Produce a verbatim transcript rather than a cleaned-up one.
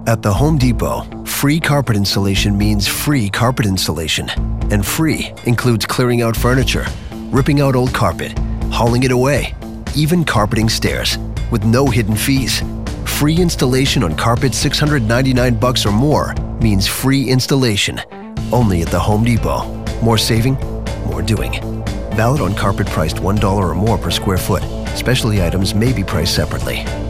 At the Home Depot, free carpet installation means free carpet installation. And free includes clearing out furniture, ripping out old carpet, hauling it away, even carpeting stairs, with no hidden fees. Free installation on carpet six hundred ninety-nine bucks or more means free installation. Only at the Home Depot. More saving, more doing. Valid on carpet priced one dollar or more per square foot. Specialty items may be priced separately.